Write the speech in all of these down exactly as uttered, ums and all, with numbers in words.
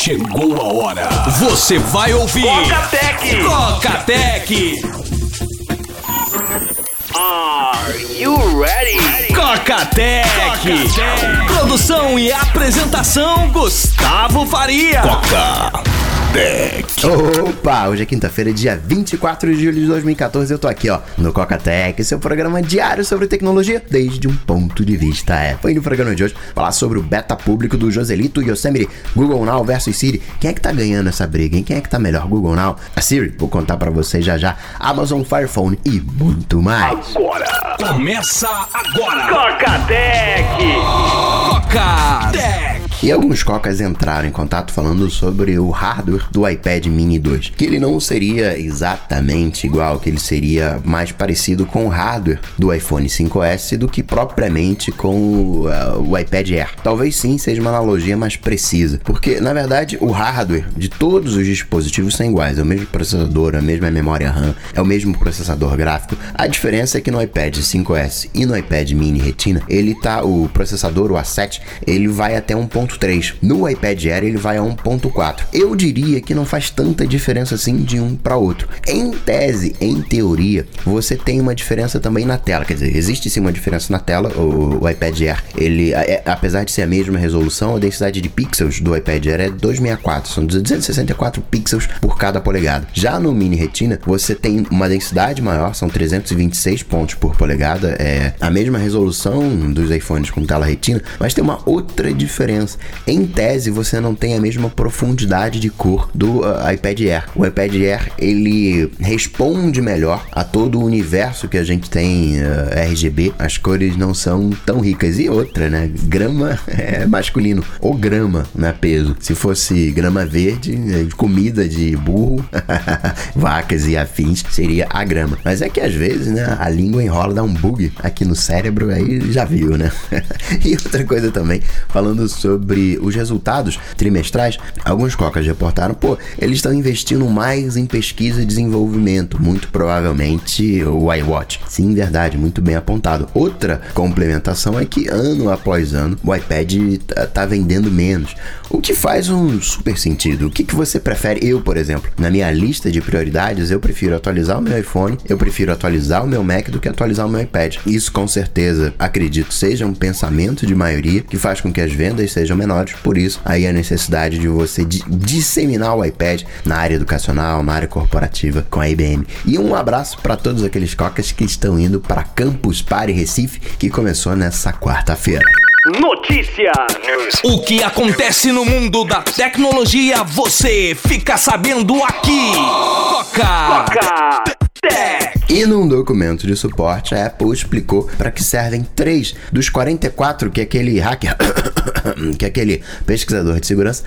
Chegou a hora. Você vai ouvir Coca-Tech. Coca-Tech. Are you ready? Coca-Tech. Produção e apresentação Gustavo Faria. Coca-Tech. Opa, hoje é quinta-feira, dia vinte e quatro de julho de dois mil e catorze. Eu tô aqui, ó, no Coca-Tech, seu programa diário sobre tecnologia desde um ponto de vista Apple. E no programa de hoje, falar sobre o beta público do Joselito, Yosemite, Google Now versus Siri. Quem é que tá ganhando essa briga, hein? Quem é que tá melhor, Google Now, a Siri? Vou contar pra vocês já já. Amazon Fire Phone e muito mais. Agora. Começa agora. Coca-Tech. Coca-Tech. E alguns cocas entraram em contato falando sobre o hardware do iPad Mini dois, que ele não seria exatamente igual, que ele seria mais parecido com o hardware do iPhone cinco S do que propriamente com o, uh, o iPad Air. Talvez sim seja uma analogia mais precisa, porque na verdade o hardware de todos os dispositivos são iguais, é o mesmo processador, a mesma memória RAM, é o mesmo processador gráfico. A diferença é que no iPad cinco S e no iPad Mini Retina, ele tá, o processador, o A sete, ele vai até um ponto três. No iPad Air ele vai a um ponto quatro. Eu diria que não faz tanta diferença assim de um para outro. Em tese, em teoria, você tem uma diferença também na tela. Quer dizer, existe sim uma diferença na tela. O, o iPad Air, ele, é, apesar de ser a mesma resolução, a densidade de pixels do iPad Air é duzentos e sessenta e quatro. São duzentos e sessenta e quatro pixels por cada polegada. Já no Mini Retina, você tem uma densidade maior, são trezentos e vinte e seis pontos por polegada. É a mesma resolução dos iPhones com tela Retina, mas tem uma outra diferença. Em tese, você não tem a mesma profundidade de cor do uh, iPad Air. O iPad Air, ele responde melhor a todo o universo que a gente tem uh, R G B. As cores não são tão ricas. E outra, né? Grama é masculino. Ou grama, né? Peso. Se fosse grama verde, comida de burro, vacas e afins, seria a grama. Mas é que às vezes, né? A língua enrola, dá um bug aqui no cérebro, aí já viu, né? E outra coisa também, falando sobre os resultados trimestrais, alguns cocas reportaram, pô, eles estão investindo mais em pesquisa e desenvolvimento, muito provavelmente o iWatch. Sim, verdade, muito bem apontado. Outra complementação é que ano após ano o iPad tá, tá vendendo menos, o que faz um super sentido. O que, que você prefere? Eu, por exemplo, na minha lista de prioridades, eu prefiro atualizar o meu iPhone, eu prefiro atualizar o meu Mac do que atualizar o meu iPad. Isso com certeza, acredito, seja um pensamento de maioria que faz com que as vendas sejam menores. Por isso, aí a necessidade de você di- disseminar o iPad na área educacional, na área corporativa com a I B M. E um abraço para todos aqueles cocas que estão indo para Campus Party Recife, que começou nessa quarta-feira. Notícia. O que acontece no mundo da tecnologia, você fica sabendo aqui. Coca-Tech. E num documento de suporte, a Apple explicou para que servem três dos quarenta e quatro que aquele hacker, que aquele pesquisador de segurança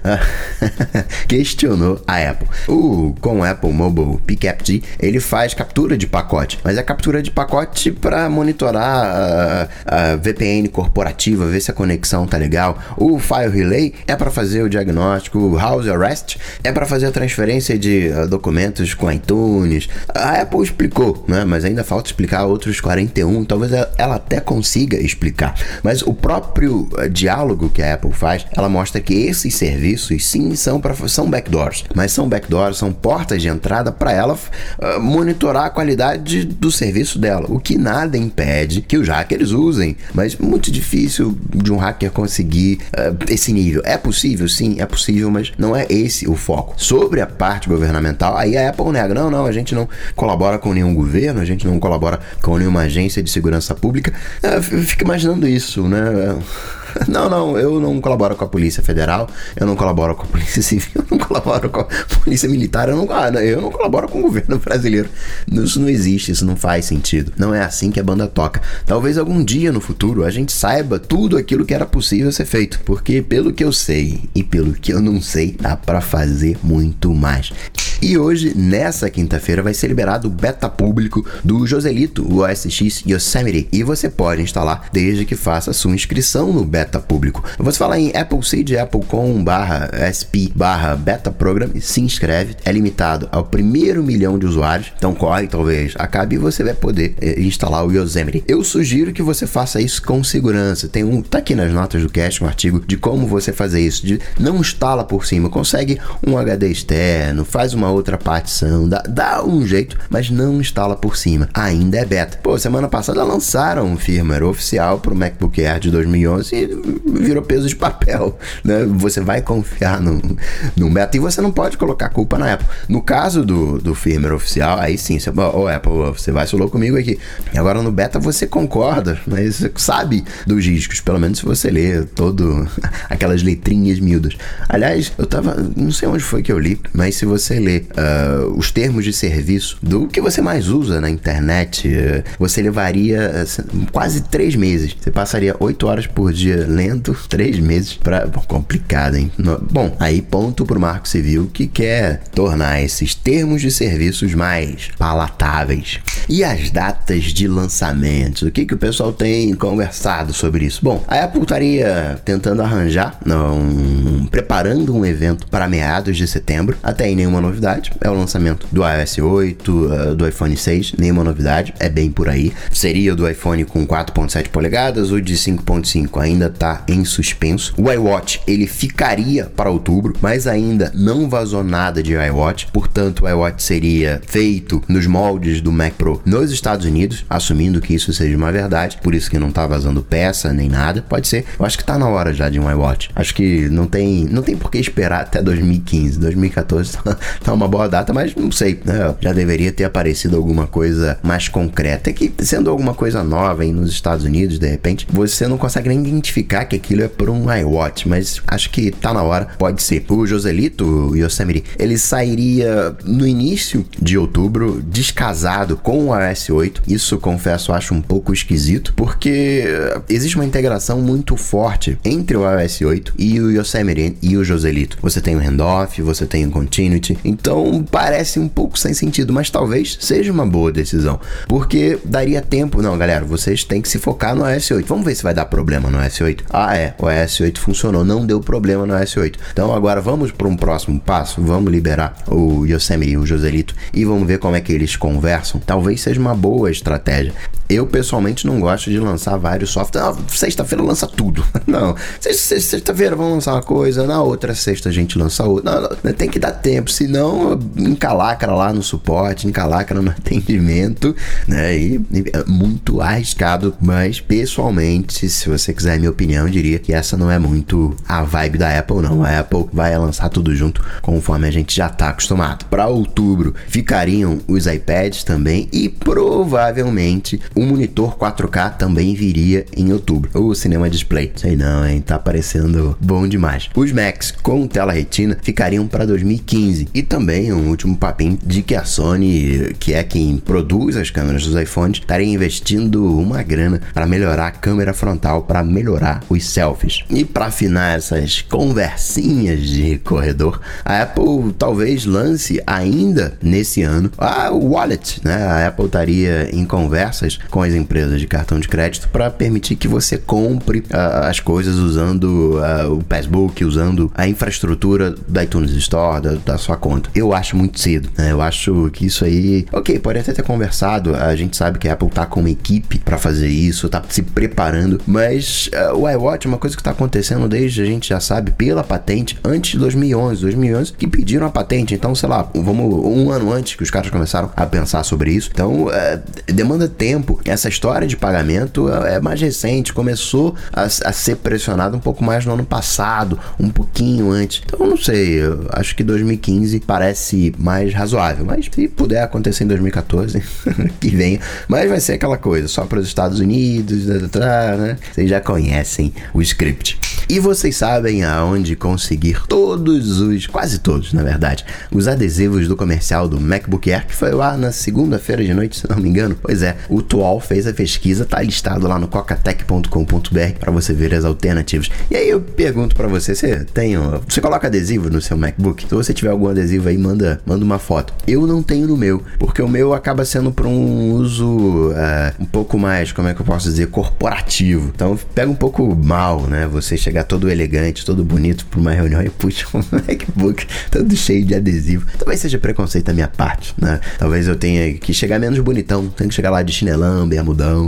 questionou a Apple. O, com o Apple Mobile PCAPG, ele faz captura de pacote, mas é captura de pacote para monitorar a, a V P N corporativa, ver se a conexão tá legal. O File Relay é para fazer o diagnóstico. O House Arrest é para fazer a transferência de uh, documentos com iTunes. A Apple explicou, né? Mas ainda falta explicar outros quarenta e um. Talvez ela até consiga explicar. Mas o próprio uh, diálogo que a Apple faz, ela mostra que esses serviços sim são, pra, são backdoors, mas são backdoors, são portas de entrada para ela uh, monitorar a qualidade do serviço dela, o que nada impede que os hackers usem, mas muito difícil de um hacker conseguir uh, esse nível. É possível? Sim, é possível, mas não é esse o foco. Sobre a parte governamental, aí a Apple nega, não, não, a gente não colabora com nenhum governo, a gente não colabora com nenhuma agência de segurança pública. Uh, fica imaginando isso, né? Não, não, eu não colaboro com a Polícia Federal, eu não colaboro com a Polícia Civil, eu não colaboro com a Polícia Militar, eu não, eu não colaboro com o governo brasileiro. Isso não existe, isso não faz sentido. Não é assim que a banda toca. Talvez algum dia no futuro a gente saiba tudo aquilo que era possível ser feito, porque pelo que eu sei e pelo que eu não sei, dá pra fazer muito mais. E hoje, nessa quinta-feira, vai ser liberado o beta público do Joselito, o O S X Yosemite, e você pode instalar desde que faça sua inscrição no beta público. Você fala em appleseed, apple.com barra sp barra beta program e se inscreve. É limitado ao primeiro milhão de usuários, então corre, talvez acabe e você vai poder é, instalar o Yosemite. Eu sugiro que você faça isso com segurança. Tem um, tá aqui nas notas do cast um artigo de como você fazer isso, de não instala por cima, consegue um H D externo, faz uma outra partição, dá, dá um jeito, mas não instala por cima. Ainda é beta. Pô, semana passada lançaram um firmware oficial pro MacBook Air de dois mil e onze e virou peso de papel, né? Você vai confiar no, no beta e você não pode colocar culpa na Apple. No caso do, do firmware oficial, aí sim, você, ô Apple, você vacilou comigo aqui. E agora no beta você concorda, mas você sabe dos riscos, pelo menos se você ler todo aquelas letrinhas miúdas. Aliás, eu tava, não sei onde foi que eu li, mas se você ler uh, os termos de serviço do que você mais usa na internet, uh, você levaria uh, quase três meses. Você passaria oito horas por dia lendo, três meses pra... Bom, complicado, hein? No, bom, aí ponto pro Marco Civil que quer tornar esses termos de serviços mais palatáveis. E as datas de lançamento? O que, que o pessoal tem conversado sobre isso? Bom, a Apple estaria tentando arranjar, um, preparando um evento para meados de setembro. Até aí nenhuma novidade. É o lançamento do iOS oito, uh, do iPhone seis, nenhuma novidade. É bem por aí. Seria o do iPhone com quatro ponto sete polegadas, o de cinco ponto cinco ainda está em suspenso. O iWatch, ele ficaria para outubro, mas ainda não vazou nada de iWatch. Portanto, o iWatch seria feito nos moldes do Mac Pro nos Estados Unidos, assumindo que isso seja uma verdade, por isso que não tá vazando peça nem nada. Pode ser. Eu acho que tá na hora já de um iWatch. Acho que não tem, não tem por que esperar até dois mil e quinze. dois mil e quatorze tá uma boa data, mas não sei, né? Já deveria ter aparecido alguma coisa mais concreta. É que sendo alguma coisa nova aí nos Estados Unidos, de repente, você não consegue nem identificar que aquilo é por um iWatch, mas acho que tá na hora, pode ser. O Joselito, o Yosemite, ele sairia no início de outubro, descasado com o iOS oito. Isso, confesso, acho um pouco esquisito, porque existe uma integração muito forte entre o iOS oito e o Yosemite e o Joselito. Você tem o handoff, você tem o continuity, então parece um pouco sem sentido, mas talvez seja uma boa decisão, porque daria tempo. Não, galera, vocês têm que se focar no iOS oito. Vamos ver se vai dar problema no iOS oito. Ah, é, o iOS oito funcionou, não deu problema no iOS oito. Então agora vamos para um próximo passo, vamos liberar o Yosemite e o Joselito e vamos ver como é que eles conversam. Talvez seja uma boa estratégia. Eu, pessoalmente, não gosto de lançar vários softwares. Ah, sexta-feira lança tudo. Não. Sexta-feira vamos lançar uma coisa, na outra sexta a gente lança outra. Não, não, tem que dar tempo, senão encalacra lá no suporte, encalacra no atendimento, né? E, e é muito arriscado, mas pessoalmente, se você quiser a minha opinião, eu diria que essa não é muito a vibe da Apple, não. A Apple vai lançar tudo junto, conforme a gente já tá acostumado. Para outubro, ficariam os iPads também e provavelmente o monitor quatro K também viria em outubro. O Cinema Display, sei não, hein? Tá parecendo bom demais. Os Macs com tela retina ficariam para dois mil e quinze. E também um último papinho de que a Sony, que é quem produz as câmeras dos iPhones, estaria investindo uma grana para melhorar a câmera frontal, para melhorar os selfies. E para afinar essas conversinhas de corredor, a Apple talvez lance ainda nesse ano a Wallet, né? A Apple estaria em conversas com as empresas de cartão de crédito para permitir que você compre uh, as coisas usando uh, o Passbook, usando a infraestrutura da iTunes Store, da, da sua conta. Eu acho muito cedo, né? Eu acho que isso aí... Ok, pode até ter conversado, a gente sabe que a Apple tá com uma equipe para fazer isso, tá se preparando, mas uh, o iWatch é uma coisa que tá acontecendo desde, a gente já sabe, pela patente, antes de dois mil e onze. dois mil e onze que pediram a patente, então, sei lá, vamos um ano antes que os caras começaram a pensar sobre isso. Então, uh, demanda tempo. Essa história de pagamento é mais recente, começou a, a ser pressionado um pouco mais no ano passado, um pouquinho antes. Então, não sei, eu acho que dois mil e quinze parece mais razoável, mas se puder acontecer em dois mil e quatorze, que venha. Mas vai ser aquela coisa, só para os Estados Unidos, né? Vocês já conhecem o script. E vocês sabem aonde conseguir todos os, quase todos, na verdade, os adesivos do comercial do MacBook Air, que foi lá na segunda-feira de noite, se não me engano. Pois é, o Tuol fez a pesquisa, tá listado lá no cocatec ponto com ponto b r para você ver as alternativas. E aí eu pergunto para você, você tem, você coloca adesivo no seu MacBook? Se você tiver algum adesivo aí, manda, manda uma foto. Eu não tenho no meu, porque o meu acaba sendo para um uso uh, um pouco mais, como é que eu posso dizer, corporativo. Então pega um pouco mal, né? Você chegar todo elegante, todo bonito para uma reunião e puxa um MacBook todo cheio de adesivo. Talvez seja preconceito da minha parte, né? Talvez eu tenha que chegar menos bonitão, tenho que chegar lá de chinelão, bermudão.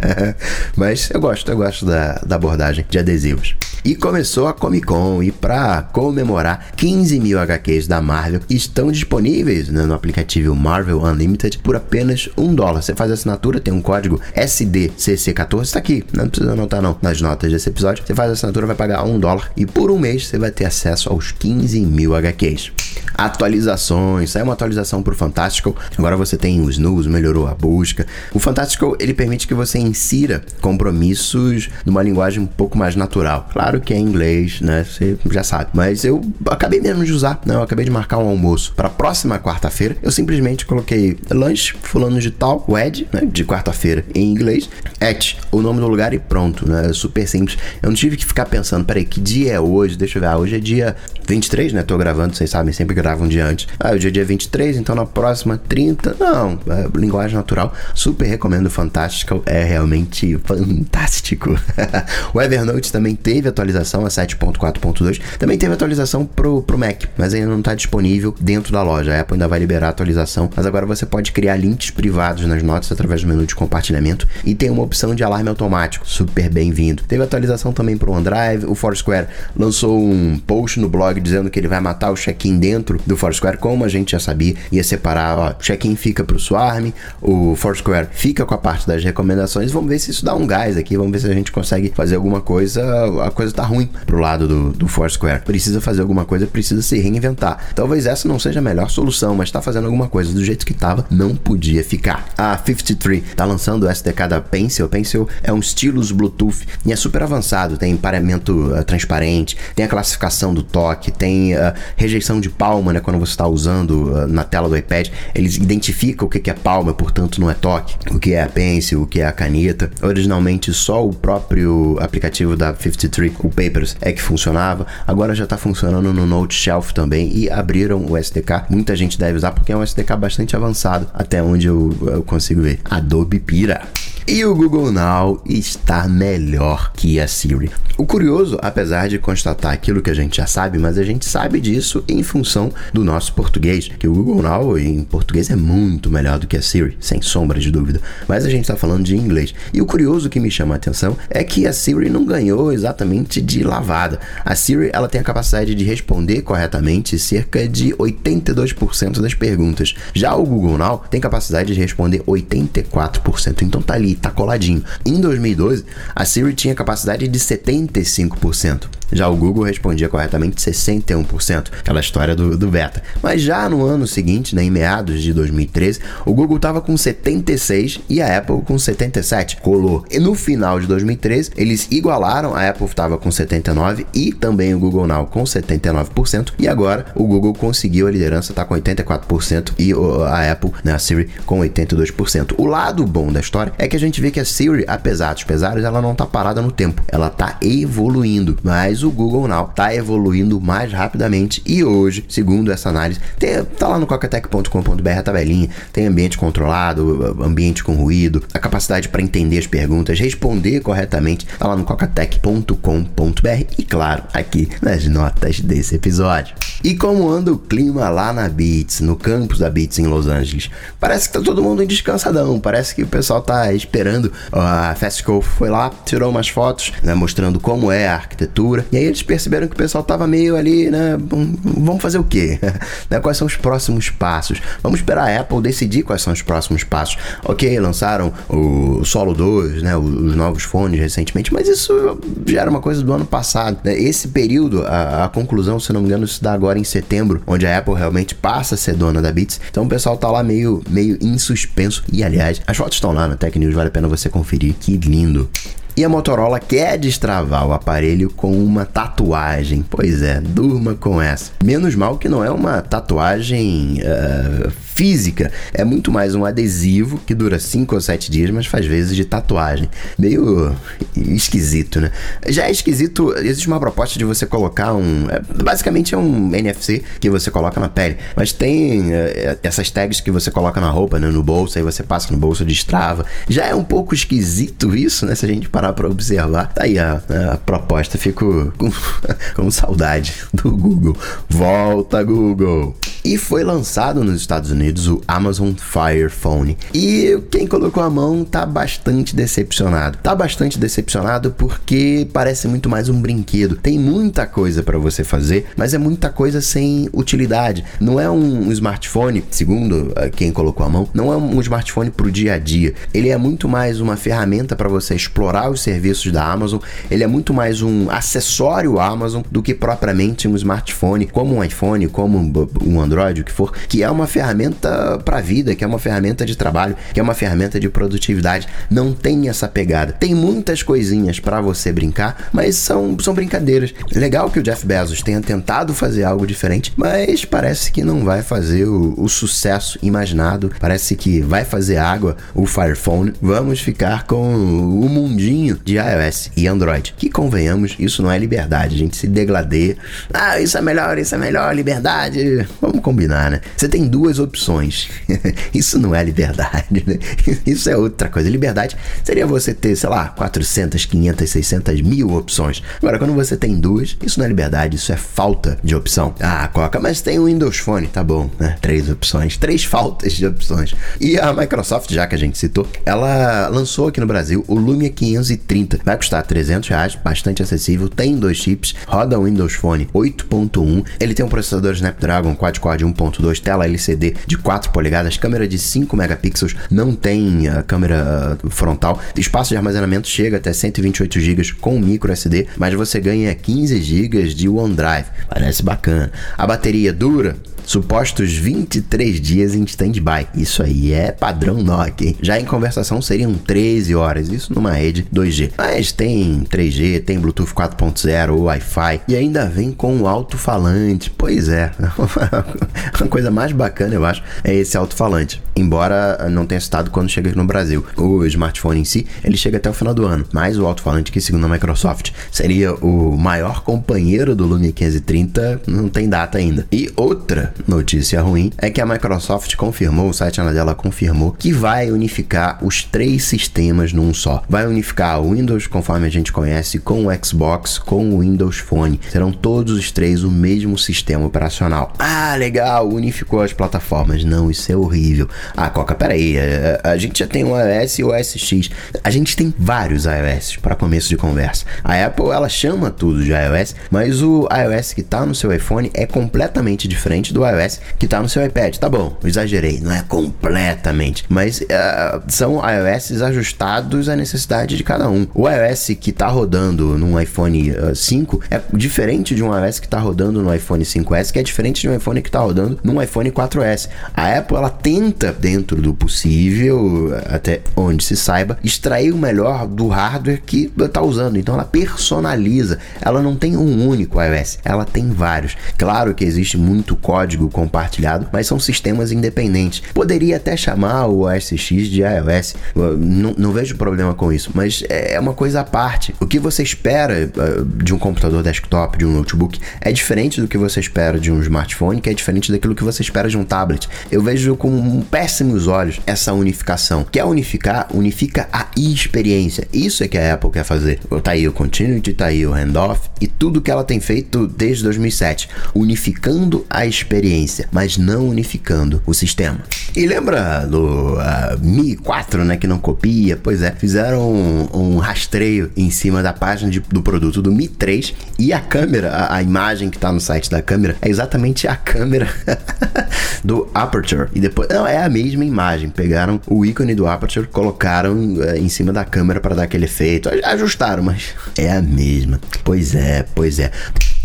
Mas eu gosto, eu gosto da, da abordagem de adesivos. E começou a Comic Con, e para comemorar, quinze mil H Qs da Marvel estão disponíveis, né, no aplicativo Marvel Unlimited por apenas um dólar. Você faz a assinatura, tem um código S D C C quatorze, tá aqui, não precisa anotar não, nas notas desse episódio. Você faz a assinatura, vai pagar um dólar e por um mês você vai ter acesso aos quinze mil H Qs. Atualizações, saiu uma atualização pro Fantastical, agora você tem os news, melhorou a busca. O Fantastical, ele permite que você insira compromissos numa linguagem um pouco mais natural. Claro que é em inglês, né, você já sabe, mas eu acabei mesmo de usar, né, eu acabei de marcar um almoço para a próxima quarta-feira, eu simplesmente coloquei lanche, fulano de tal, wed, né, de quarta-feira em inglês, at, o nome do lugar e pronto, né, super simples. Eu não tive que ficar pensando, peraí, que dia é hoje? Deixa eu ver, ah, hoje é dia vinte e três, né, tô gravando, vocês sabem, sempre gravo um dia antes. Ah, hoje é dia vinte e três, então na próxima trinta, não, é linguagem natural, super recomendo o Fantastical, é realmente fantástico. O Evernote também teve atualização a sete ponto quatro ponto dois, também teve atualização pro, pro Mac, mas ainda não está disponível dentro da loja. A Apple ainda vai liberar a atualização, mas agora você pode criar links privados nas notas através do menu de compartilhamento e tem uma opção de alarme automático, super bem-vindo. Teve atualização também pro OneDrive, o Foursquare lançou um post no blog dizendo que ele vai matar o check-in dentro do Foursquare, como a gente já sabia, ia separar, ó, check-in fica pro Swarm, o Foursquare fica com a parte das recomendações. Vamos ver se isso dá um gás aqui, vamos ver se a gente consegue fazer alguma coisa. A coisa tá ruim pro lado do, do Foursquare, precisa fazer alguma coisa, precisa se reinventar. Talvez essa não seja a melhor solução, mas tá fazendo alguma coisa, do jeito que tava, não podia ficar. A cinquenta e três tá lançando o S D K da Pencil. Pencil é um stylus Bluetooth e é super avançado, tem pareamento uh, transparente, tem a classificação do toque, tem uh, rejeição de palma, né, quando você está usando uh, na tela do iPad, eles identificam o que é palma, portanto não é toque, o que é a Pencil, o que é a caneta. Originalmente só o próprio aplicativo da cinquenta e três, o Papers, é que funcionava, agora já está funcionando no Note Shelf também e abriram o S D K, muita gente deve usar porque é um S D K bastante avançado, até onde eu, eu consigo ver. Adobe pira. E o Google Now está melhor que a Siri. O curioso, apesar de constatar aquilo que a gente já sabe, mas a gente sabe disso em função do nosso português, que o Google Now em português é muito melhor do que a Siri, sem sombra de dúvida. Mas a gente está falando de inglês. E o curioso que me chama a atenção é que a Siri não ganhou exatamente de lavada. A Siri, ela tem a capacidade de responder corretamente cerca de oitenta e dois por cento das perguntas. Já o Google Now tem capacidade de responder oitenta e quatro por cento. Então tá ali, tá coladinho. Em dois mil e doze, a Siri tinha capacidade de setenta e cinco por cento. Já o Google respondia corretamente sessenta e um por cento, aquela história do, do beta. Mas já no ano seguinte, né, em meados de dois mil e treze, o Google estava com setenta e seis e a Apple com setenta e sete. Colou. E no final de dois mil e treze, eles igualaram, a Apple estava com setenta e nove e também o Google Now com setenta e nove por cento. E agora o Google conseguiu a liderança, está com oitenta e quatro por cento e a Apple, né, a Siri, com oitenta e dois por cento. O lado bom da história é que a gente vê que a Siri, apesar dos pesares, ela não está parada no tempo. Ela está evoluindo, mas o Google Now está evoluindo mais rapidamente e hoje, segundo essa análise, tem, tá lá no cocatec ponto com ponto b r a tabelinha, tem ambiente controlado, ambiente com ruído, a capacidade para entender as perguntas, responder corretamente, tá lá no cocatec ponto com ponto b r e claro, aqui nas notas desse episódio. E como anda o clima lá na Beats, no campus da Beats em Los Angeles? Parece que tá todo mundo descansadão, parece que o pessoal tá esperando. A Festival foi lá, tirou umas fotos, né, mostrando como é a arquitetura, e aí eles perceberam que o pessoal tava meio ali, né, vamos fazer o quê? Né, quais são os próximos passos? Vamos esperar a Apple decidir quais são os próximos passos. Ok, lançaram o Solo dois, né, os novos fones recentemente, mas isso já era uma coisa do ano passado, né? Esse período, a, a conclusão, se não me engano, se dá agora em setembro, onde a Apple realmente passa a ser dona da Beats, então o pessoal tá lá meio, meio em suspenso, e aliás, as fotos estão lá na Tech News, vale a pena você conferir, que lindo. E a Motorola quer destravar o aparelho com uma tatuagem. Pois é, durma com essa. Menos mal que não é uma tatuagem uh, física, é muito mais um adesivo que dura cinco ou sete dias, mas faz vezes de tatuagem. Meio esquisito, né? Já é esquisito, existe uma proposta de você colocar um... Basicamente é um N F C que você coloca na pele, mas tem uh, essas tags que você coloca na roupa, né, no bolso, aí você passa no bolso, destrava. Já é um pouco esquisito isso, né? Se a gente parar pra observar. Tá aí a, a proposta, fico com, com saudade do Google. Volta, Google! E foi lançado nos Estados Unidos o Amazon Fire Phone. E quem colocou a mão tá bastante decepcionado. Tá bastante decepcionado porque parece muito mais um brinquedo. Tem muita coisa para você fazer, mas é muita coisa sem utilidade. Não é um smartphone, segundo quem colocou a mão, não é um smartphone pro dia a dia. Ele é muito mais uma ferramenta para você explorar os serviços da Amazon. Ele é muito mais um acessório Amazon do que propriamente um smartphone, como um iPhone, como um Android, o que for, que é uma ferramenta para a vida, que é uma ferramenta de trabalho, que é uma ferramenta de produtividade. Não tem essa pegada. Tem muitas coisinhas para você brincar, mas são, são brincadeiras. Legal que o Jeff Bezos tenha tentado fazer algo diferente, mas parece que não vai fazer o, o sucesso imaginado. Parece que vai fazer água o Fire Phone. Vamos ficar com o mundinho de iOS e Android, que convenhamos, isso não é liberdade, a gente se degladeia. Ah, isso é melhor, isso é melhor, liberdade. Vamos combinar, né? Você tem duas opções. Isso não é liberdade, né? Isso é outra coisa. Liberdade seria você ter, sei lá, quatrocentas, quinhentas, seiscentas mil opções. Agora, quando você tem duas, isso não é liberdade, isso é falta de opção. Ah, Coca, mas tem o Windows Phone, tá bom, né? Três opções, três faltas de opções. E a Microsoft, já que a gente citou, ela lançou aqui no Brasil o Lumia quinhentos e trinta. Vai custar trezentos reais, bastante acessível, tem dois chips, roda o Windows Phone oito ponto um, ele tem um processador Snapdragon quad-core de um ponto dois, tela L C D de quatro polegadas, câmera de cinco megapixels, não tem a câmera frontal, espaço de armazenamento chega até cento e vinte e oito gigas com micro S D, mas você ganha quinze gigas de OneDrive, parece bacana. A bateria dura supostos vinte e três dias em stand-by. Isso aí é padrão Nokia, hein? Já em conversação seriam treze horas, isso numa rede dois G. Mas tem três G, tem Bluetooth quatro ponto zero, Wi-Fi e ainda vem com um alto-falante. Pois é, a coisa mais bacana, eu acho, é esse alto-falante. Embora não tenha citado quando chega aqui no Brasil. O smartphone em si, ele chega até o final do ano. Mas o alto-falante, que segundo a Microsoft seria o maior companheiro do Lumia quinhentos e trinta, não tem data ainda. E outra notícia ruim é que a Microsoft confirmou, o site dela confirmou, que vai unificar os três sistemas num só. Vai unificar o Windows, conforme a gente conhece, com o Xbox, com o Windows Phone. Serão todos os três o mesmo sistema operacional. Ah, legal, unificou as plataformas. Não, isso é horrível. Ah, Coca, peraí, a, a gente já tem o iOS e o O S X. A gente tem vários iOS para começo de conversa. A Apple, ela chama tudo de iOS, mas o iOS que tá no seu iPhone é completamente diferente do iOS que tá no seu iPad. Tá bom, exagerei, não é completamente, mas uh, são iOS ajustados à necessidade de cada um. O iOS que tá rodando num iPhone uh, cinco é diferente de um iOS que tá rodando no iPhone cinco S, que é diferente de um iPhone que tá rodando num iPhone quatro S. A Apple, ela tenta, dentro do possível, até onde se saiba, extrair o melhor do hardware que tá usando. Então ela personaliza, ela não tem um único iOS, ela tem vários. Claro que existe muito código compartilhado, mas são sistemas independentes. Poderia até chamar o O S X de iOS, não, não vejo problema com isso, mas é uma coisa à parte. O que você espera de um computador desktop, de um notebook, é diferente do que você espera de um smartphone, que é diferente daquilo que você espera de um tablet. Eu vejo com péssimos olhos essa unificação. Quer unificar? Unifica a experiência. Isso é que a Apple quer fazer. Tá aí o Continuity, tá aí o Handoff e tudo que ela tem feito desde dois mil e sete, unificando a experiência, mas não unificando o sistema. E lembra do uh, Mi quatro, né, que não copia? Pois é, fizeram um, um rastreio em cima da página de, do produto do Mi três e a câmera, a, a imagem que tá no site da câmera é exatamente a câmera do Aperture. E depois, não, é a mesma imagem. Pegaram o ícone do Aperture, colocaram uh, em cima da câmera para dar aquele efeito. Ajustaram, mas é a mesma. Pois é, pois é.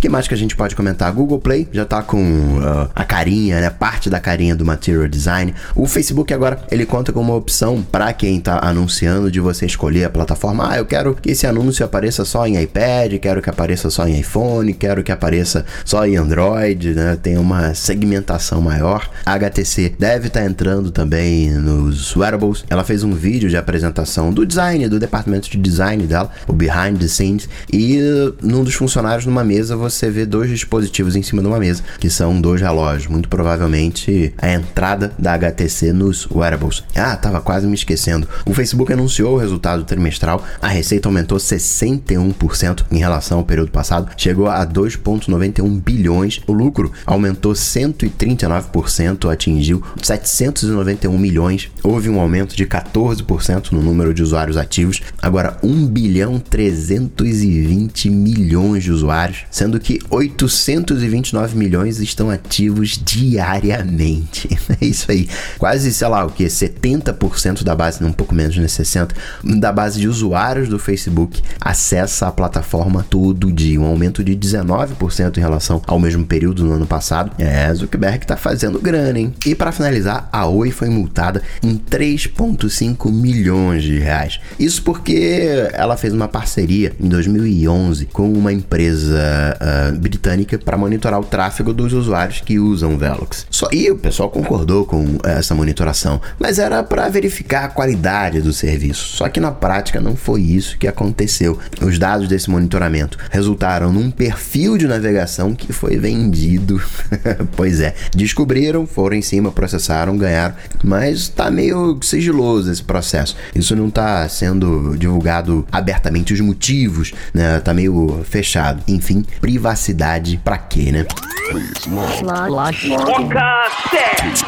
que mais que a gente pode comentar? A Google Play já tá com uh, a carinha, né? Parte da carinha do Material Design. O Facebook agora, ele conta com uma opção para quem tá anunciando de você escolher a plataforma. Ah, eu quero que esse anúncio apareça só em iPad, quero que apareça só em iPhone, quero que apareça só em Android, né? Tem uma segmentação maior. A H T C deve estar tá entrando também nos wearables. Ela fez um vídeo de apresentação do design, do departamento de design dela, o behind the scenes, e num dos funcionários numa mesa você vê dois dispositivos em cima de uma mesa, que são dois relógios, muito provavelmente a entrada da H T C nos wearables. Ah, tava quase me esquecendo. O Facebook anunciou o resultado trimestral, a receita aumentou sessenta e um por cento em relação ao período passado, chegou a dois vírgula noventa e um bilhões. O lucro aumentou cento e trinta e nove por cento, atingiu setecentos e noventa e um milhões. Houve um aumento de quatorze por cento no número de usuários ativos, agora um bilhão trezentos e vinte milhões de usuários, sendo que oitocentos e vinte e nove milhões estão ativos diariamente. É isso aí. Quase, sei lá, o que? setenta por cento da base, um pouco menos, né? sessenta por cento da base de usuários do Facebook acessa a plataforma todo dia. Um aumento de dezenove por cento em relação ao mesmo período no ano passado. É, Zuckerberg tá fazendo grana, hein? E para finalizar, a Oi foi multada em três vírgula cinco milhões de reais. Isso porque ela fez uma parceria em dois mil e onze com uma empresa uh, britânica para monitorar o tráfego dos usuários que usam o Velox. Só, e o pessoal concordou com essa monitoração, mas era para verificar a qualidade do serviço. Só que na prática não foi isso que aconteceu. Os dados desse monitoramento resultaram num perfil de navegação que foi vendido. Pois é, descobriram, foram em cima, processaram, ganharam, mas tá meio sigiloso esse processo. Isso não tá sendo divulgado abertamente, os motivos, né? Tá meio fechado. Enfim, privacidade pra quê, né? Foca Tech.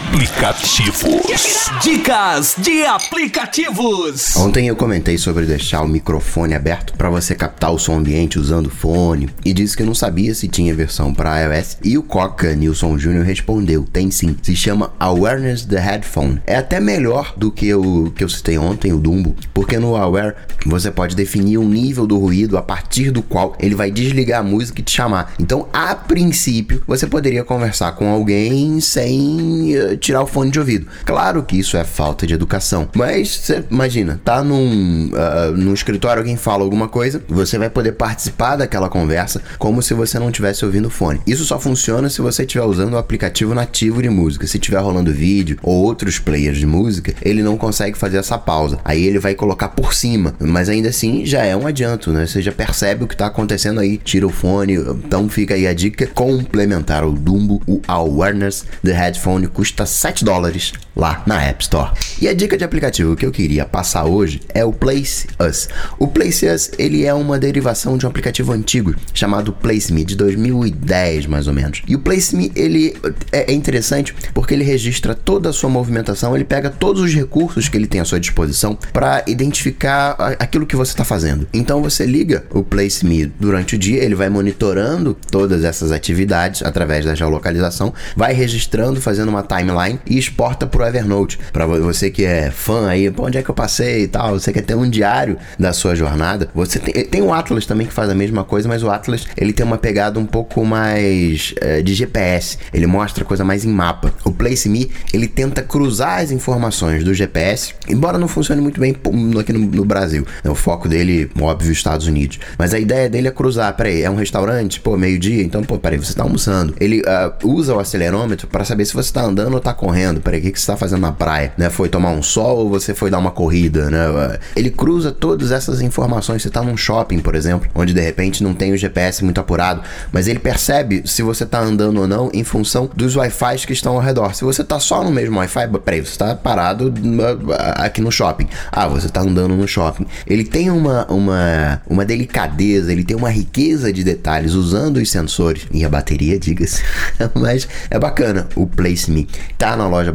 Aplicativos. Dicas de aplicativos. Ontem eu comentei sobre deixar o microfone aberto para você captar o som ambiente usando fone e disse que não sabia se tinha versão para iOS, e o Coca Nilson Júnior respondeu: tem sim, se chama Awareness the Headphone. É até melhor do que o que eu citei ontem, o Dumbo, porque no Aware você pode definir um nível do ruído a partir do qual ele vai desligar a música e te chamar. Então, a princípio, você poderia conversar com alguém sem uh, tirar o fone de ouvido. Claro que isso é falta de educação, mas você imagina, tá num, uh, num escritório, alguém fala alguma coisa, você vai poder participar daquela conversa como se você não estivesse ouvindo o fone. Isso só funciona se você estiver usando o aplicativo nativo de música. Se estiver rolando vídeo ou outros players de música, ele não consegue fazer essa pausa. Aí ele vai colocar por cima, mas ainda assim já é um adianto, né? Você já percebe o que tá acontecendo aí, tira o fone. Então fica aí a dica complementar ao Dumbo, o Awareness the Headphone, custa sete dólares lá na App Store. E a dica de aplicativo que eu queria passar hoje é o Place Us. O Place Us, ele é uma derivação de um aplicativo antigo chamado Place Me, de dois mil e dez mais ou menos. E o Place Me, ele é interessante porque ele registra toda a sua movimentação, ele pega todos os recursos que ele tem à sua disposição para identificar aquilo que você está fazendo. Então você liga o Place Me durante o dia, ele vai monitorando todas essas atividades através da geolocalização, vai registrando, fazendo uma timeline e exporta pro Evernote. Para você que é fã aí, pô, onde é que eu passei e tal, você quer ter um diário da sua jornada, você tem, tem o Atlas também que faz a mesma coisa, mas o Atlas, ele tem uma pegada um pouco mais é, de G P S, ele mostra coisa mais em mapa. O Place Me, ele tenta cruzar as informações do G P S, embora não funcione muito bem aqui no, no Brasil, é o foco dele, óbvio, Estados Unidos, mas a ideia dele é cruzar. Peraí, é um restaurante? Pô, meio-dia, então, pô, peraí, você tá almoçando. Ele uh, usa o acelerômetro para saber se você tá andando ou tá correndo. Peraí, o que, que você tá fazendo na praia, né? Foi tomar um sol ou você foi dar uma corrida, né? Uh, ele cruza todas essas informações. Você tá num shopping, por exemplo, onde de repente não tem o G P S muito apurado, mas ele percebe se você tá andando ou não em função dos Wi-Fi que estão ao redor. Se você tá só no mesmo Wi-Fi, peraí, você tá parado uh, aqui no shopping. Ah, você tá andando no shopping. Ele tem uma, uma, uma delicadeza, ele tem uma riqueza de detalhes usando os sensores e a bateria, diga-se. Mas é bacana. O Place Me tá na loja brasileira,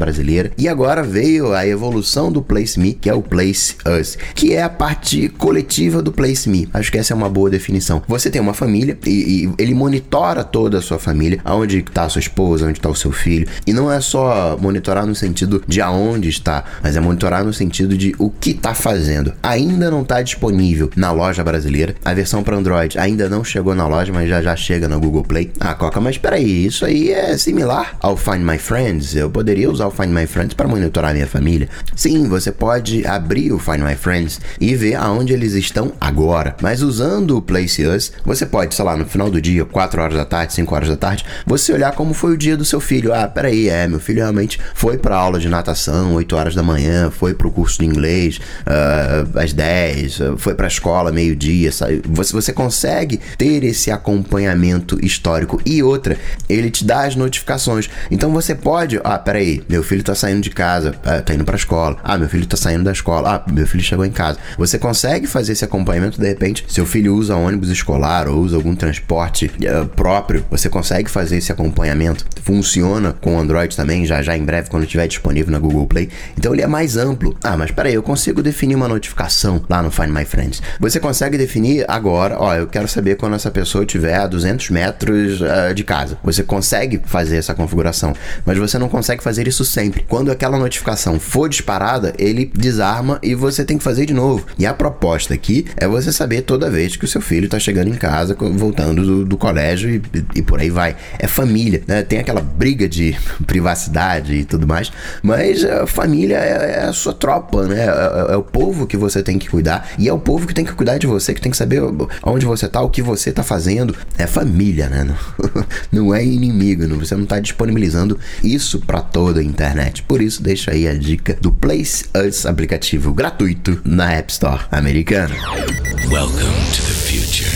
brasileira. E agora veio a evolução do Place Me, que é o Place Us, que é a parte coletiva do Place Me. Acho que essa é uma boa definição. Você tem uma família e, e ele monitora toda a sua família, aonde está a sua esposa, onde está o seu filho. E não é só monitorar no sentido de aonde está, mas é monitorar no sentido de o que está fazendo. Ainda não está disponível na loja brasileira. A versão para Android ainda não chegou na loja, mas já já chega no Google Play. Ah, Coca, mas peraí, isso aí é similar ao Find My Friends? Eu poderia usar o Find My Friends para monitorar a minha família? Sim, você pode abrir o Find My Friends e ver aonde eles estão agora. Mas usando o Place Us, você pode, sei lá, no final do dia, quatro horas da tarde, cinco horas da tarde, você olhar como foi o dia do seu filho. Ah, peraí, é, meu filho realmente foi para aula de natação, oito horas da manhã, foi pro curso de inglês uh, às dez, uh, foi pra escola meio-dia, sabe? Você, você consegue ter esse acompanhamento histórico. E outra, ele te dá as notificações. Então você pode, ah, peraí, meu filho tá saindo de casa, uh, tá indo pra escola. Ah, meu filho tá saindo da escola. Ah, meu filho chegou em casa. Você consegue fazer esse acompanhamento, de repente, seu filho usa ônibus escolar ou usa algum transporte uh, próprio, você consegue fazer esse acompanhamento. Funciona com o Android também, já já em breve, quando estiver disponível na Google Play. Então ele é mais amplo. Ah, mas peraí, eu consigo definir uma notificação lá no Find My Friends. Você consegue definir agora, ó, eu quero saber quando essa pessoa estiver a duzentos metros uh, de casa. Você consegue fazer essa configuração, mas você não consegue fazer isso sempre. Quando aquela notificação for disparada, ele desarma e você tem que fazer de novo. E a proposta aqui é você saber toda vez que o seu filho está chegando em casa, voltando do, do colégio e, e por aí vai. É família, né? Tem aquela briga de privacidade e tudo mais, mas a família é, é a sua tropa, né? É, é o povo que você tem que cuidar e é o povo que tem que cuidar de você, que tem que saber onde você tá, o que você tá fazendo. É família, né? Não, não é inimigo, não, você não tá disponibilizando isso para toda a internet. Por isso, deixa aí a dica do Place Us, aplicativo gratuito na App Store americana. Welcome to the future.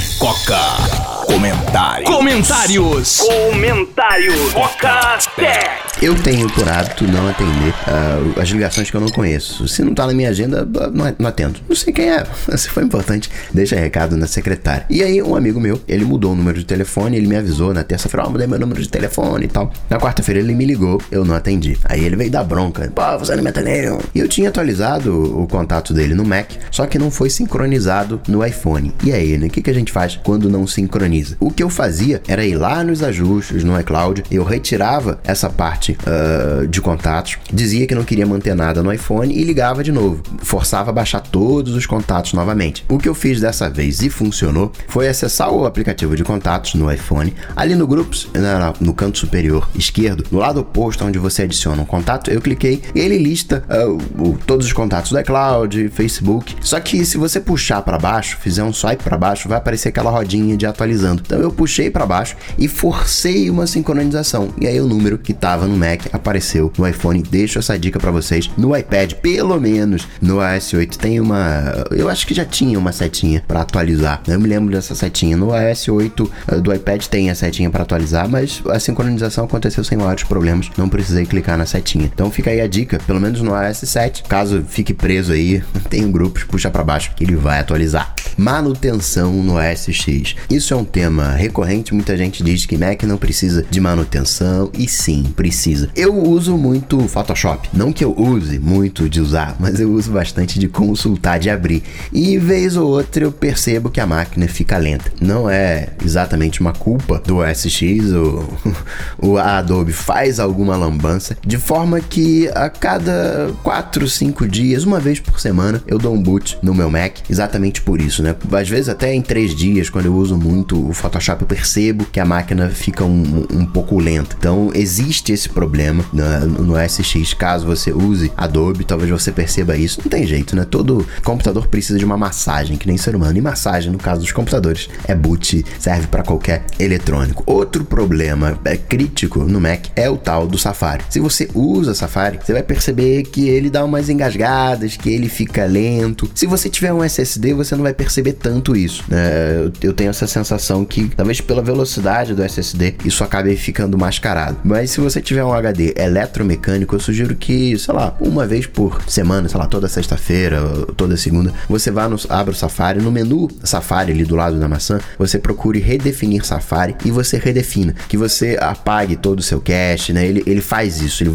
Coca. Comentários. Comentários. Comentários. Coca Tech. Eu tenho por hábito não atender uh, as ligações que eu não conheço. Se não tá na minha agenda, não, não atendo. Não sei quem é. Se for importante, deixa recado na secretária. E aí, um amigo meu, ele mudou o número de telefone, ele me avisou na terça-feira, ó, oh, mudei meu número de telefone e tal. Na quarta-feira ele me ligou, eu não atendi. Aí ele veio dar bronca. Pô, você não me atendeu. E eu tinha atualizado o contato dele no Mac, só que não foi sincronizado no iPhone. E aí, né? O que, que a gente faz quando não sincroniza? O que eu fazia era ir lá nos ajustes, no iCloud, eu retirava essa parte uh, de contatos, dizia que não queria manter nada no iPhone e ligava de novo. Forçava a baixar todos os contatos novamente. O que eu fiz dessa vez e funcionou foi acessar o aplicativo de contatos no iPhone, ali no Groups, na, no canto superior esquerdo, no lado oposto onde você adiciona um contato, eu cliquei e ele lista uh, o, todos os contatos do iCloud, Facebook. Só que se você puxar para baixo, fizer um swipe para baixo, vai aparecer aquela rodinha de atualizando. Então eu puxei para baixo e forcei uma sincronização. E aí o número que tava no Mac apareceu no iPhone. Deixo essa dica para vocês. No iPad, pelo menos no iOS oito tem uma... Eu acho que já tinha uma setinha para atualizar. Eu me lembro dessa setinha. No iOS oito do iPad tem a setinha para atualizar, mas a sincronização aconteceu sem maiores problemas. Não precisei clicar na setinha. Então fica aí a dica, pelo menos no iOS sete. Caso fique preso aí, tem um grupo, puxa para baixo que ele vai atualizar. Manutenção no O S X. Isso é um tema recorrente. Muita gente diz que Mac não precisa de manutenção, e sim, precisa. Eu uso muito Photoshop. Não que eu use muito de usar, mas eu uso bastante de consultar, de abrir. E vez ou outra eu percebo que a máquina fica lenta. Não é exatamente uma culpa do O S X, ou, ou a Adobe faz alguma lambança, de forma que a cada quatro, cinco dias, uma vez por semana, eu dou um boot no meu Mac, exatamente por isso, né? Às vezes até em três dias, quando eu uso muito o Photoshop, eu percebo que a máquina fica um, um pouco lenta. Então existe esse problema no, no O S X. Caso você use Adobe, talvez você perceba isso. Não tem jeito, né? Todo computador precisa de uma massagem, que nem ser humano. E massagem, no caso dos computadores, é boot, serve para qualquer eletrônico. Outro problema é crítico no Mac é o tal do Safari. Se você usa Safari, você vai perceber que ele dá umas engasgadas, que ele fica lento. Se você tiver um S S D, você não vai perceber tanto isso, né? Eu tenho essa sensação que, talvez pela velocidade do S S D, isso acabe ficando mascarado. Mas se você tiver um H D eletromecânico, eu sugiro que, sei lá, uma vez por semana, sei lá, toda sexta-feira, toda segunda, você vá no, abra o Safari, no menu Safari ali do lado da maçã, você procure redefinir Safari e você redefina, que você apague todo o seu cache, né? Ele, ele faz isso, ele volta ao,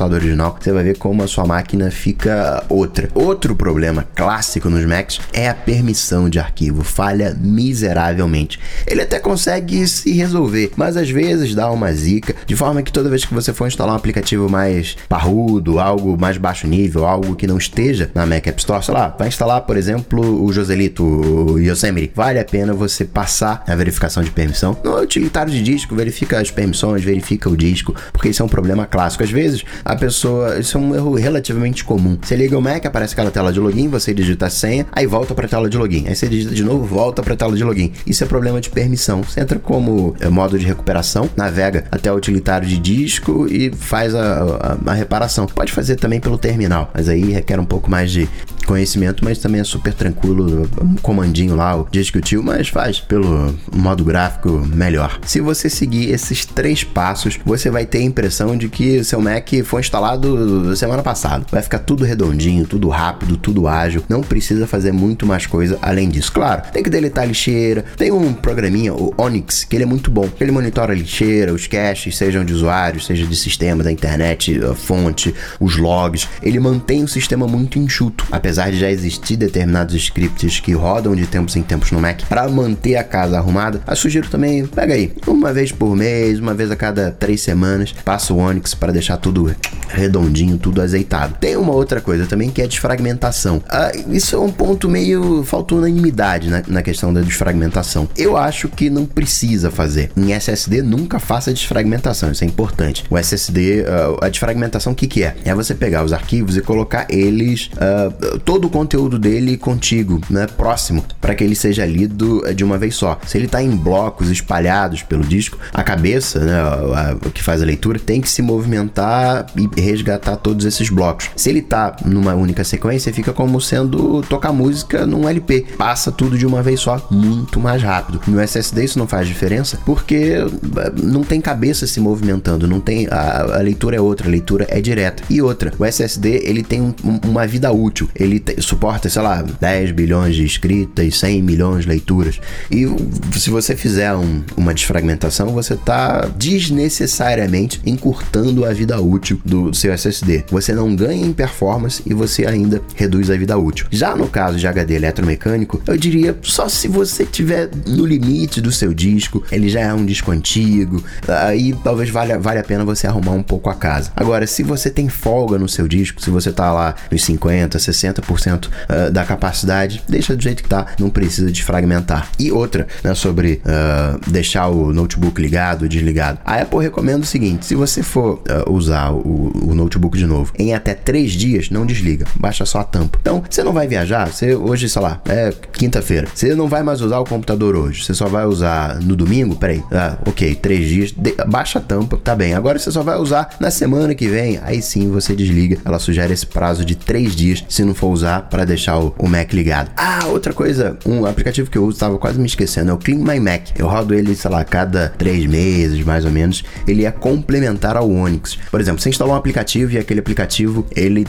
resultado original, você vai ver como a sua máquina fica outra. Outro problema clássico nos Macs é a permissão de arquivo, falha miseravelmente. Ele até consegue se resolver, mas às vezes dá uma zica, de forma que toda vez que você for instalar um aplicativo mais parrudo, algo mais baixo nível, algo que não esteja na Mac App Store, sei lá, vai instalar, por exemplo, o Joselito, o Yosemite, vale a pena você passar a verificação de permissão. No utilitário de disco, verifica as permissões, verifica o disco, porque isso é um problema clássico. Às vezes, a pessoa, isso é um erro relativamente comum. Você liga o Mac, aparece aquela tela de login, você digita a senha, aí volta para a tela de login. Aí você digita de novo, volta para a tela de login. Isso é problema de permissão. Você entra como é, modo de recuperação, navega até o utilitário de disco e faz a, a, a reparação. Pode fazer também pelo terminal, mas aí requer um pouco mais de conhecimento, mas também é super tranquilo, um comandinho lá, o disco tio, mas faz pelo modo gráfico melhor. Se você seguir esses três passos, você vai ter a impressão de que seu Mac foi instalado semana passada. Vai ficar tudo redondinho, tudo rápido, tudo ágil, não precisa fazer muito mais coisa além disso. Claro, tem que deletar a lixeira, tem um programinha, o Onyx, que ele é muito bom, ele monitora a lixeira, os caches, sejam de usuários, seja de sistema, da internet, a fonte, os logs, ele mantém o sistema muito enxuto, apesar de já existir determinados scripts que rodam de tempos em tempos no Mac para manter a casa arrumada. Eu sugiro também, pega aí, uma vez por mês, uma vez a cada três semanas, passa o Onyx para deixar tudo redondinho, tudo azeitado. Tem uma outra coisa também que é a desfragmentação. Ah, isso é um ponto meio, falta unanimidade na, na questão da desfragmentação. Eu acho que não precisa fazer. Em S S D nunca faça desfragmentação, isso é importante. O S S D, uh, a desfragmentação o que que é? É você pegar os arquivos e colocar eles, uh, todo o conteúdo dele contigo, né, próximo, para que ele seja lido de uma vez só. Se ele está em blocos espalhados pelo disco, a cabeça, né, a, a, que faz a leitura, tem que se movimentar e resgatar todos esses blocos. Se ele tá numa única sequência, fica como sendo tocar música num L P. Passa tudo de uma vez só, muito mais rápido. No S S D isso não faz diferença, porque não tem cabeça se movimentando, não tem, a, a leitura é outra, a leitura é direta. E outra, o S S D, ele tem um, um, uma vida útil, ele te, suporta, sei lá, dez bilhões de escritas, cem milhões de leituras. E se você fizer um, uma desfragmentação, você tá desnecessariamente encurtando a vida útil do seu S S D. Você não ganha em performance e você ainda reduz a vida útil. Já no caso de H D eletromecânico, eu diria só se você tiver no limite do seu disco, ele já é um disco antigo, aí talvez valha, valha a pena você arrumar um pouco a casa. Agora, se você tem folga no seu disco, se você tá lá nos cinquenta, sessenta por cento da capacidade, deixa do jeito que tá, não precisa desfragmentar. E outra, né, sobre uh, deixar o notebook ligado, desligado. A Apple recomenda o seguinte: se você for uh, usar o, o notebook de novo em até três dias, não desliga, baixa só a tampa. Então, você não vai viajar, você hoje, sei lá, é quinta-feira, você não vai mais usar o computador hoje, você só vai usar no domingo, peraí, ah, ok, três dias, de, baixa a tampa, tá bem. Agora você só vai usar na semana que vem, aí sim você desliga. Ela sugere esse prazo de três dias, se não for usar, para deixar o, o Mac ligado. Ah, outra coisa, um aplicativo que eu uso, tava quase me esquecendo, é o Clean My Mac. Eu rodo ele, sei lá, cada três meses, mais ou menos. Ele é complementar ao Onyx. Por exemplo, você instala um aplicativo e aquele aplicativo, ele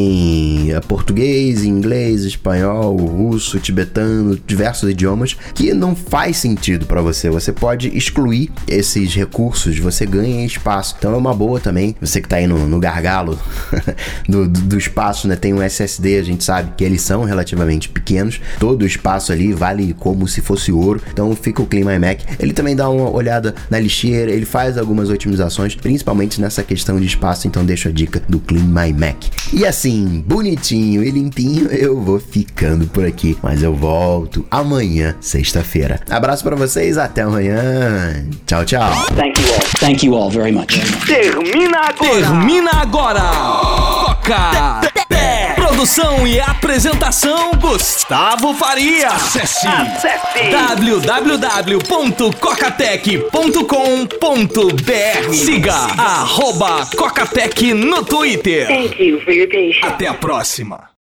tem português, inglês, espanhol, russo, tibetano, diversos idiomas, que não faz sentido para você. Você pode excluir esses recursos, você ganha espaço. Então é uma boa também, você que tá aí no, no gargalo do, do, do espaço, né? Tem um S S D, a gente sabe que eles são relativamente pequenos, todo o espaço ali vale como se fosse ouro, então fica o Clean My Mac. Ele também dá uma olhada na lixeira, ele faz algumas otimizações, principalmente nessa questão de espaço, então deixo a dica do Clean My Mac. E assim, bonitinho e limpinho, eu vou ficando por aqui, mas eu volto amanhã, sexta-feira. Abraço pra vocês, até amanhã. Tchau, tchau. Thank you all. Thank you all very much. Termina agora. Termina agora. Coca. Produção e apresentação Gustavo Faria. Acesse, Acesse. w w w ponto cocatec ponto com ponto b r. Siga arroba Cocatec no Twitter. Thank you for your patience. Até a próxima.